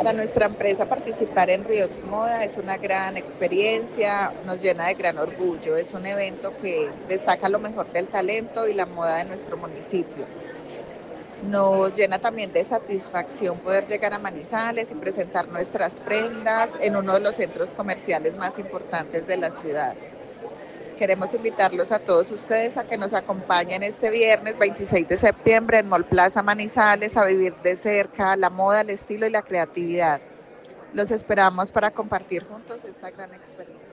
Para nuestra empresa participar en Riox Moda es una gran experiencia, nos llena de gran orgullo. Es un evento que destaca lo mejor del talento y la moda de nuestro municipio. Nos llena también de satisfacción poder llegar a Manizales y presentar nuestras prendas en uno de los centros comerciales más importantes de la ciudad. Queremos invitarlos a todos ustedes a que nos acompañen este viernes 26 de septiembre en Mall Plaza Manizales a vivir de cerca la moda, el estilo y la creatividad. Los esperamos para compartir juntos esta gran experiencia.